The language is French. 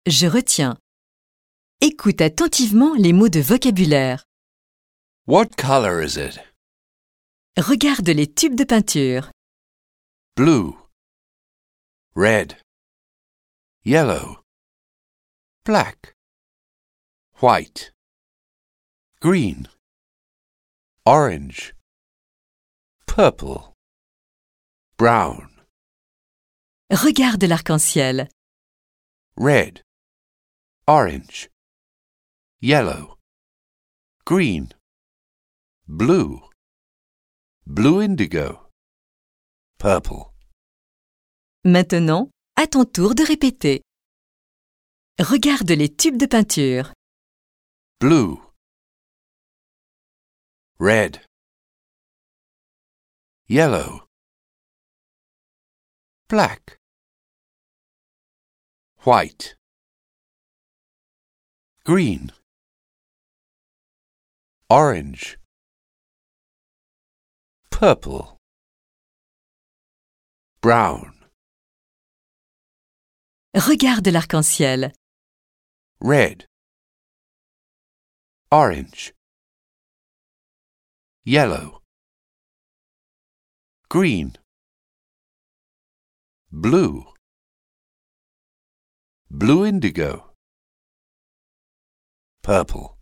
Je retiens. Écoute attentivement les mots de vocabulaire. What color is it? Regarde les tubes de peinture. Blue, red, yellow, black, white, green, orange, purple, brown, Regarde l'arc-en-ciel. red, orange, yellow, green, blue, blue indigo, purple. Maintenant, à ton tour de répéter. Regarde les tubes de peinture. Blue, red, yellow, black, white, green, orange, purple, brown, Regarde l'arc-en-ciel. red, orange, yellow, green, blue, blue indigo, purple.